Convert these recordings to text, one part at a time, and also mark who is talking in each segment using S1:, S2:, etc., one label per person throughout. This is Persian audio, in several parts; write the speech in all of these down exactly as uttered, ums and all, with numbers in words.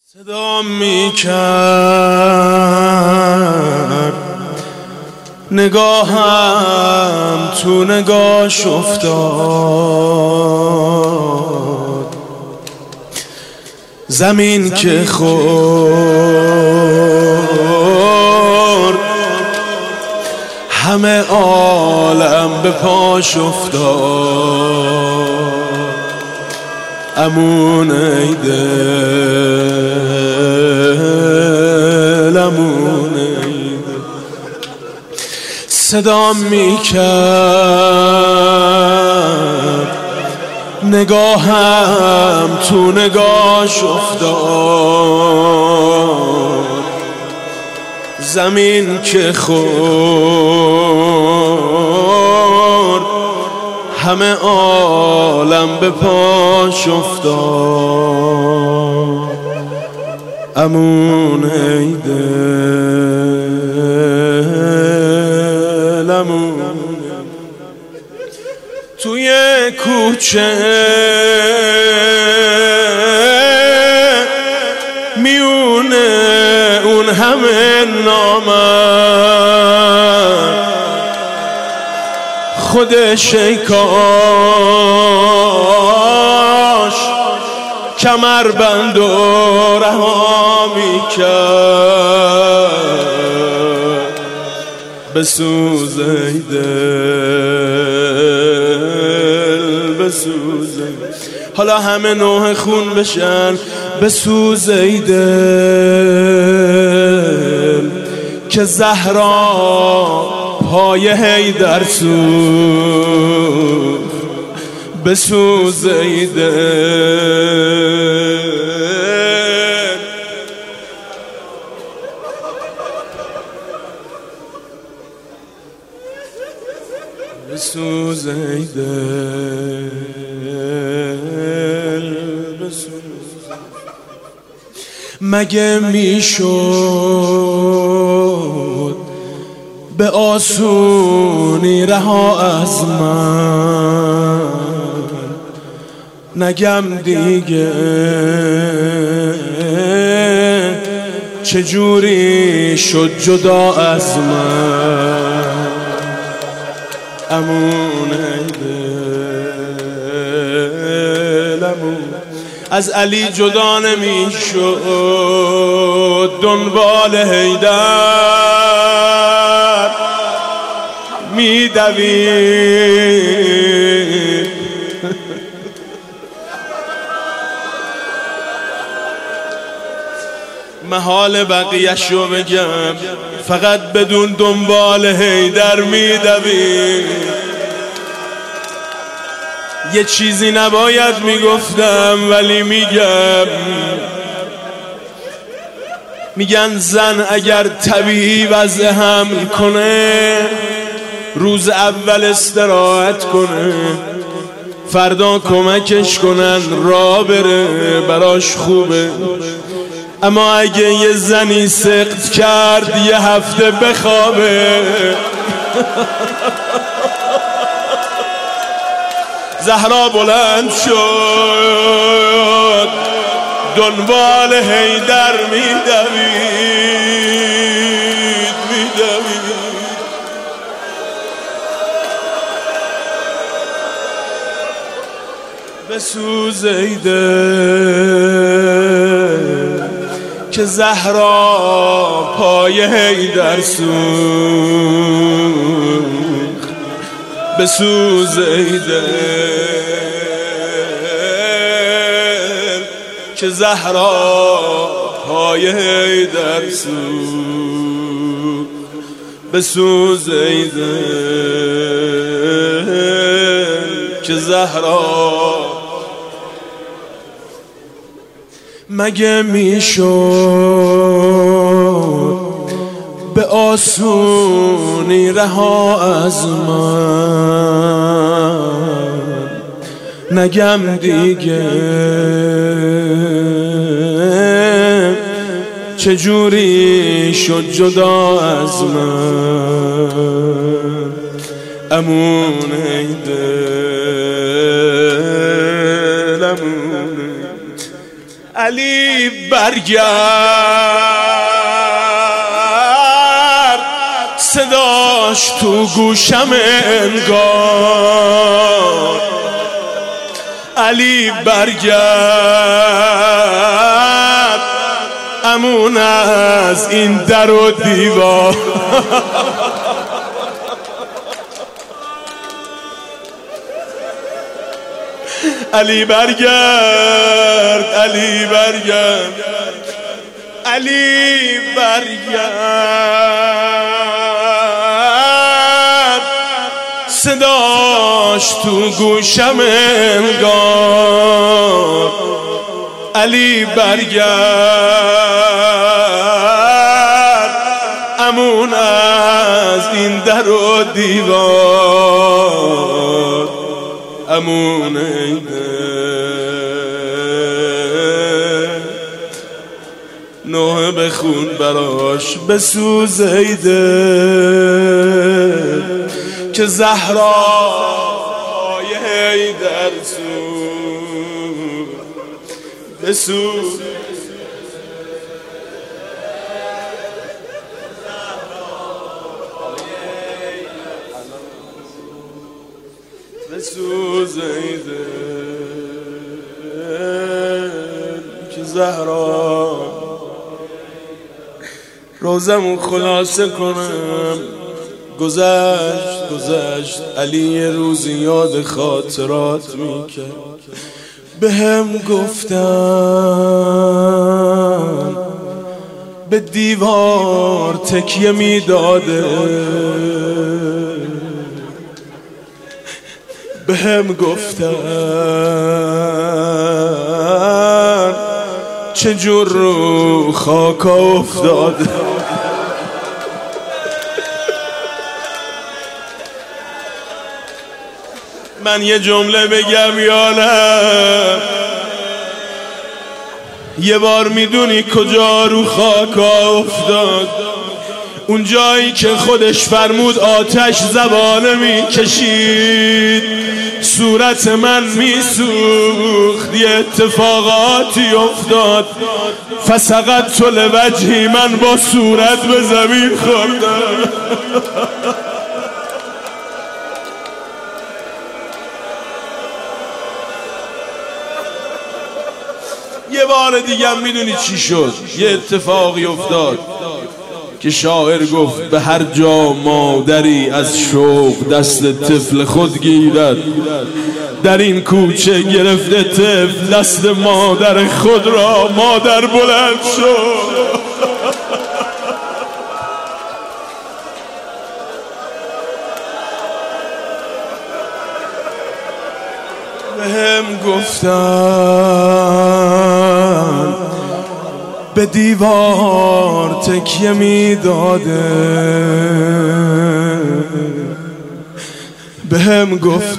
S1: صدا می کرد نگاهم تو نگاش افتاد، زمین که خورد همه عالم به پاش افتاد. امون ای دل، امون ای دل. صدا می کرد نگاهم تو نگاش افتاد، زمین که خورد همه عالم به پاش افتاد. امون ای دل، امون توی کوچه میونه اون همه نامن خودش ای کاش کمربند و رها میکرد، بسوز ای دل، بسوز ای. حالا همه نوح خون بشن، بسوز ای دل که زهرا پای حیدر سوخت، بسوز ای دل. بسوز ای دل، بسوز. مگه میشد به آسونی رها از من نگم دیگه چجوری شد جدا از من؟ امون ای دل، امون. از علی جدا نمیشد دنبال حیدر میدوید، محال بقیه‌ش رو بگم، فقط بدون دنبال حیدر میدوید. یه چیزی نباید میگفتم ولی میگم، میگن زن اگر طبیعی وضع حمل کنه روز اول استراحت کنه، فردا کمکش کنن را بره، براش خوبه. اما اگه یه زنی سقط کرد یه هفته بخوابه، زهرا بلند شد دنبال حیدر میدوید، میدوید. بسوز ای دل که زهرا پای حیدر سوخت، بسوز ای دل که زهرا پای حیدر سوخت، بسوز ای دل که زهرا. مگه میشد به آسونی رها از من نگم دیگه چجوری شد جدا از من؟ امون ای دل، امون. علی برگرد، صداش تو گوشم انگار. علی برگرد، امون از این در و دیوار. علی برگرد، علی برگرد، علی برگرد، صداش تو گوشم انگار. علی برگرد، امون از این در و دیوار. امون ایده نوح بخون براش بسوز ایده که زهرای حیدر سوز بسوز. بسوز ایده که زهرا. روزمون خلاصه کنم، گذشت گذشت علی یه روزی یاد خاطرات میکرد. به هم گفتن به دیوار تکیه میداده، به هم گفتن چجور رو خاک افتاده. من یه جمله بگم یا نه؟ یه بار میدونی کجا رو خاک افتاد؟ اون جایی که خودش فرمود آتش زبانه میکشید، صورت من میسوخت، یه اتفاقاتی افتاد. فسقط تو لوجهی، من با صورت به زمین خوردم. یه بار دیگه میدونی چی شد؟ یه اتفاقی افتاد که شاعر گفت به هر جا مادری از شوق دست طفل خود گیرد، در این کوچه گرفته طفل دست مادر خود را. مادر بلند شد، به هم گفتن به دیوار تکیه میداده، به هم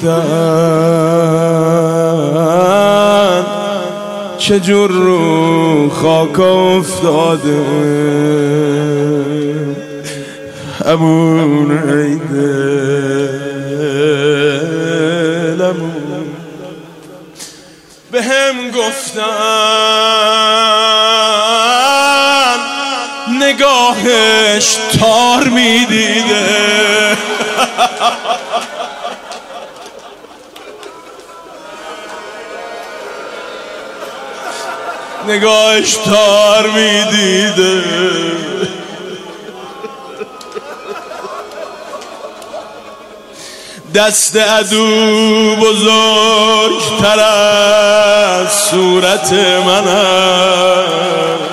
S1: گفتن چجور رو خاک افتاده. امون عیده لمون به هم گفتن نگاهش تار میدیده. نگاهش تار میدیده. دست عدو بزرگتر از صورت من است.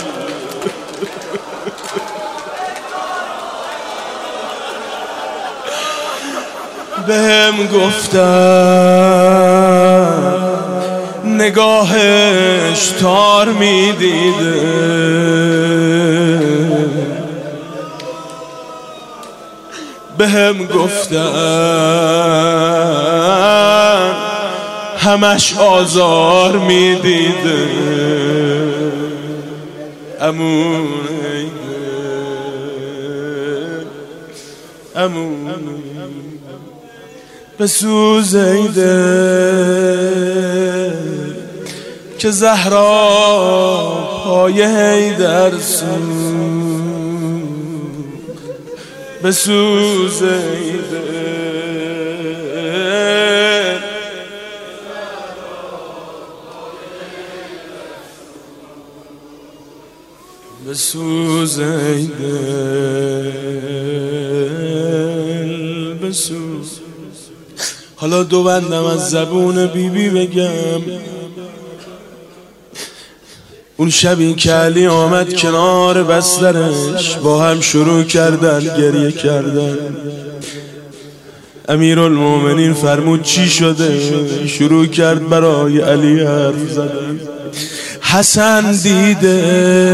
S1: به هم گفتن نگاهش تار میدیده. به هم گفتن همش آزار میدیده. امون امون بسوزیده که زهرا پای حیدر سو بسوز حیدر بسوز حیدر بسوز. حالا دو بندم از زبون بیبی بی بگم. اون شبی که علی آمد کنار بسترش با هم شروع کردن گریه کردن. امیرالمومنین فرمود چی شده؟ شروع کرد برای علی حرف زدن. حسن دیده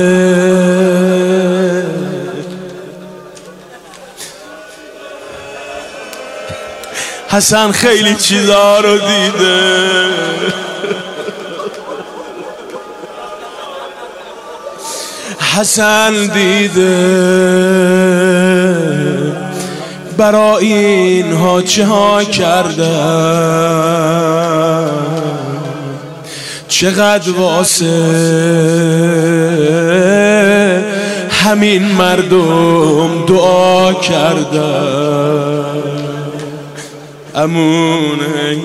S1: حسن خیلی چیزا رو دیده. حسن دیده برای اینها چه ها کردن، چقدر واسه همین مردم دعا کردن. امون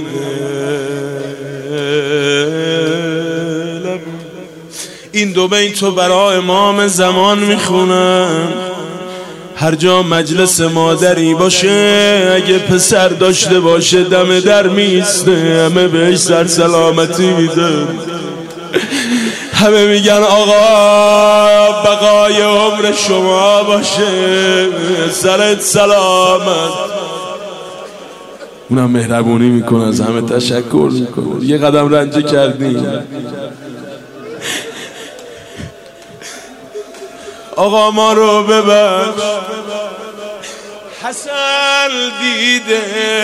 S1: این دو بیتو برای امام زمان میخونم. هر جا مجلس مادری باشه اگه پسر داشته باشه دم در میسته، همه بهش سر سلامتی میده. همه میگن آقا بقای عمر شما باشه، سرت سلامت. اونم مهربونی میکنه، از همه تشکر میکنه. یه قدم رنجه کردیم. آقا ما رو ببخش. حسن دیده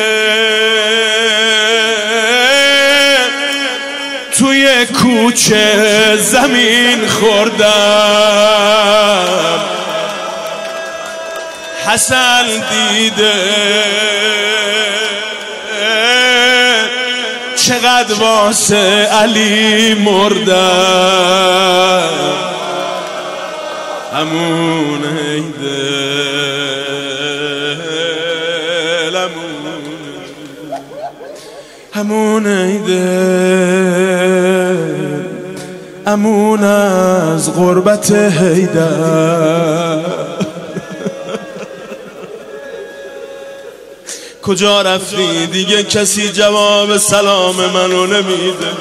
S1: توی کوچه زمین خوردم. حسن دیده چقدر واسه علی مردم. امون حیدر امون حیدر امون از غربت حیدر. کجا رفتی دیگه کسی جواب سلام منو نمیده؟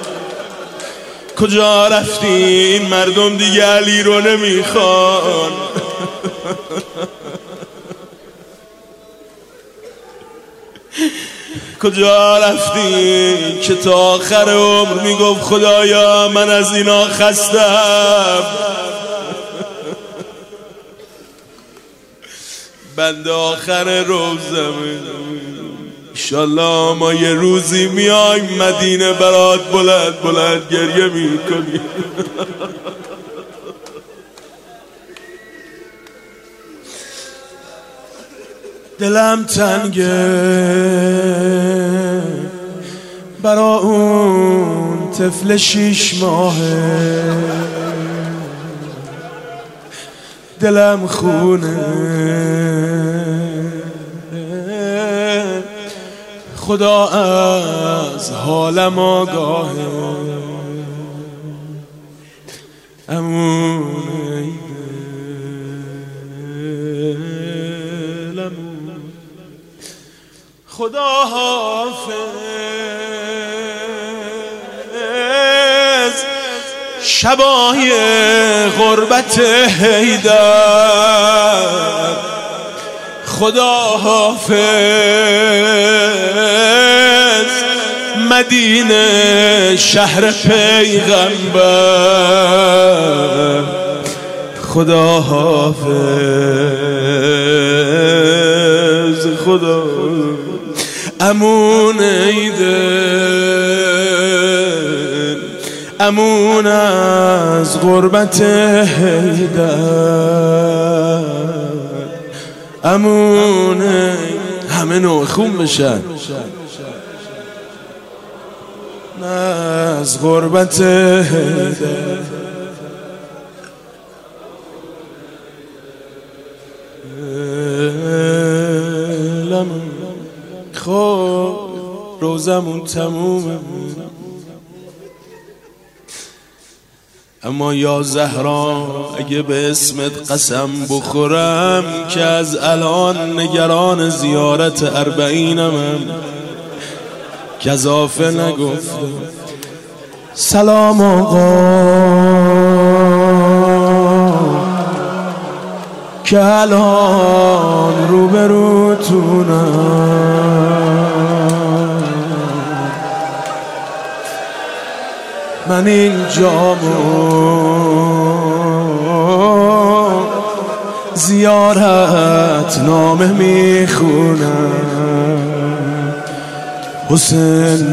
S1: کجا رفتی این مردم دیگه علی رو نمیخوان؟ کجا رفتی که تا آخر عمر میگفت خدایا من از اینا خستم، بنده آخر روزمه. انشالله ما یه روزی میایم مدینه برات بلند بلند گریه میکنیم. دلم تنگه برا اون طفل شیش ماهه، دلم خونه خدا از حالم آگاهه. امون حیدر خدا حافظ شبای غربت حیدر. خدا حافظ مدینه شهر پیغمبر. خدا حافظ خدا. امون حیدر امون از غربت حیدر. امون همه نوع خون بشن. از غربت دلم. خب روزمون تمومه، اما یا زهرا اگه به اسمت قسم بخورم که از الان نگران زیارت اربعینمم، گزافه نگفتم. سلام آقا که الان روبروتونم، من اینجامو زیارت نامه میخونم. حسین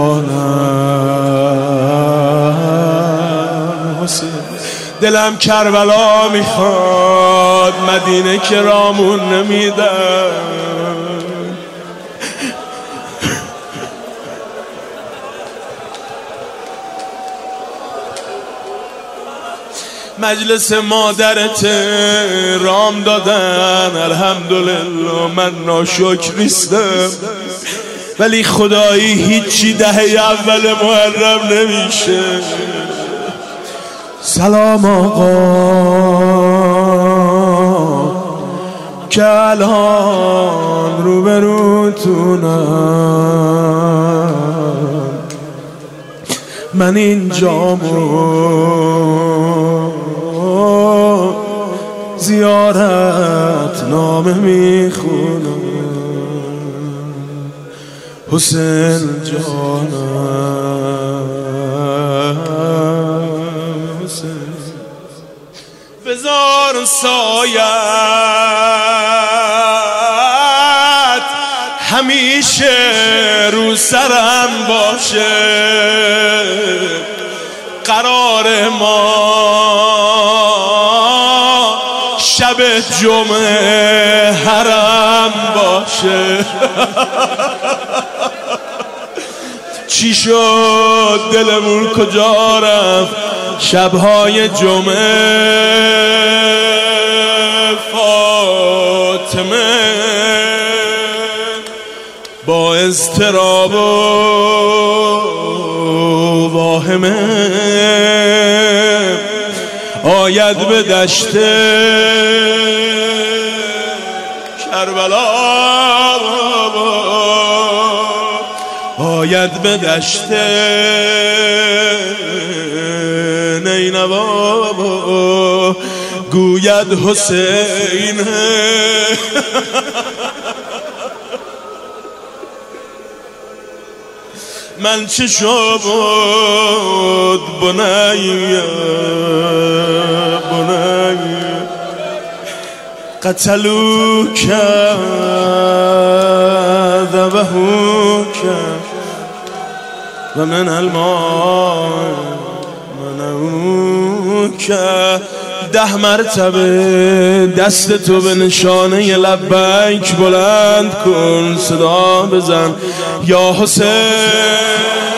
S1: جانم حسین، دلم کربلا میخواد، مدینه که رامون نمیدن. مجلس مادرت رام دادن، الحمدلله من ناشکر نیستم، ولی خدایی هیچی دهه اول محرم نمیشه. سلام آقا که الان روبروتونم، من اینجامو زیارت نامه میخونم. حسین جانم حسین، بذار سایت همیشه رو سرم باشه، قرار ما شب جمعه حرم باشه. چی شد دلمون کجا رفت شبهای جمعه؟ فاطمه با اضطراب و واهمه آید به دشت کربلا، آید به دشت نینوا، گوید حسین من چه شد بنیه بنیه قتلوک ذبحوک و من الماء منعوک. ده مرتبه دست تو به نشانه لبیک بلند کن، صدا بزن یا حسین.